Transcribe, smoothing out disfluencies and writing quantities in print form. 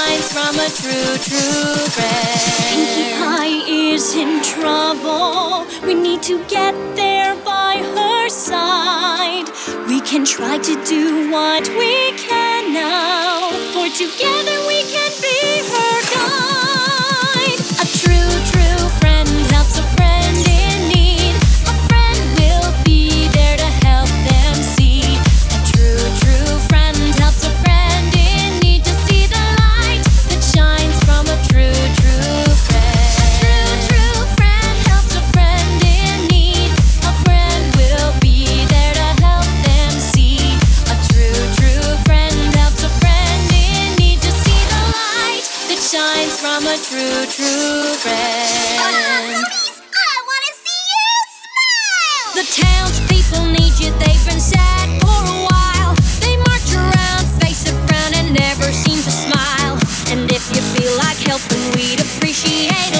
shines from a true friend. Pinkie Pie is in trouble. We need to get there by her side. We can try to do what we can now, for together we can be her guide. A true friend helps a friend in need. A friend will be there to help them see. A true friend helps a friend in need to see the light that shines from a true friend. A true friend helps a friend in need. A friend will be there to help them see. A true friend helps a friend in need to see the light that shines from a true friend. Police, I want to see you smile! The townspeople need you, they've been sad for a while. They march around, face a frown, and never seem to smile. And if you feel like helping, we'd appreciate